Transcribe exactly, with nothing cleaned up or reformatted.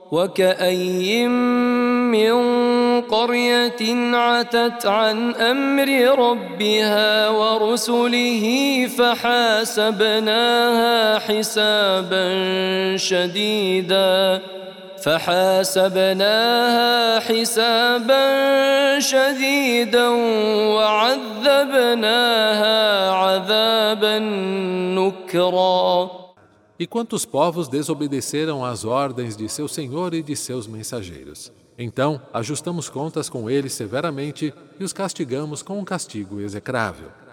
وكأين من قرية عتت عن أمر ربها ورسله فحاسبناها حسابا شديدا فحاسبناها حسابا شديدا وعذبناها عذابا نكرا. E quantos povos desobedeceram às ordens de seu Senhor e de seus mensageiros? Então, ajustamos contas com eles severamente e os castigamos com um castigo execrável.